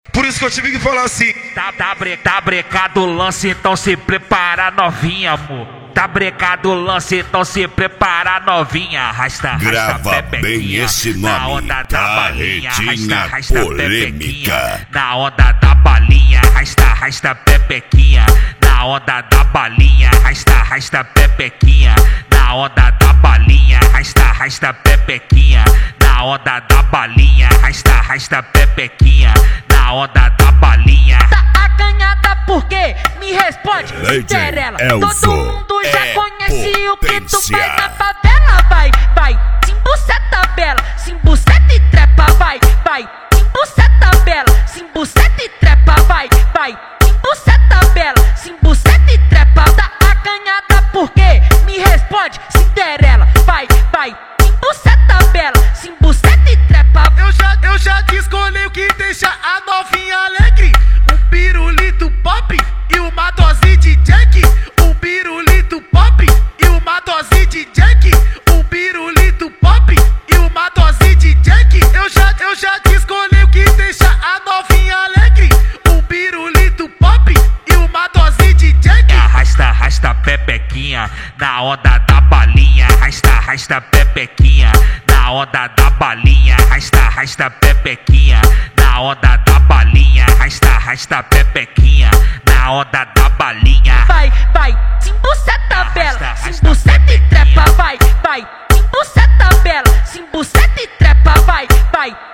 Por isso que eu tive que falar assim. Tá brecado o lance, então se prepara novinha, amor. Tá brecado o lance, então se prepara novinha. Arrasta, grava bem esse nome, na onda da balinha. Arrasta, polêmica. Na onda da balinha, arrasta pepequinha. Na onda da balinha, arrasta pepequinha. Na onda da balinha, arrasta pepequinha. Na onda da balinha, arrasta pepequinha. Na onda da balinha. Tá acanhada por quê? Me responde, Cinderela. Todo mundo já conhece o que tu faz na favela. Vai, simbuceta bela, simbuceta e trepa. Vai, simbuceta bela, simbuceta e trepa. Vai, simbuceta bela, simbuceta e trepa. Tá acanhada por quê? Me responde, Cinderela. Vai, simbuceta bela, simbuceta e trepa. Eu já te escolhi o que deixa a novinha alegre. Um pirulito pop e uma dose de Jack. Um pirulito pop e uma dose de Jack. Um pirulito pop e uma dose de Jack. Eu já te escolhi o que deixa a novinha alegre. Um pirulito pop e uma dose de Jack. Arrasta pepequinha na onda da balinha. Arrasta pepequinha na onda da balinha. Arrasta pepequinha na onda da balinha. Arrasta pepequinha na onda da balinha. Vai, simbuceta bela, simbuceta e trepa. Vai, simbuceta bela, simbuceta e trepa. Vai.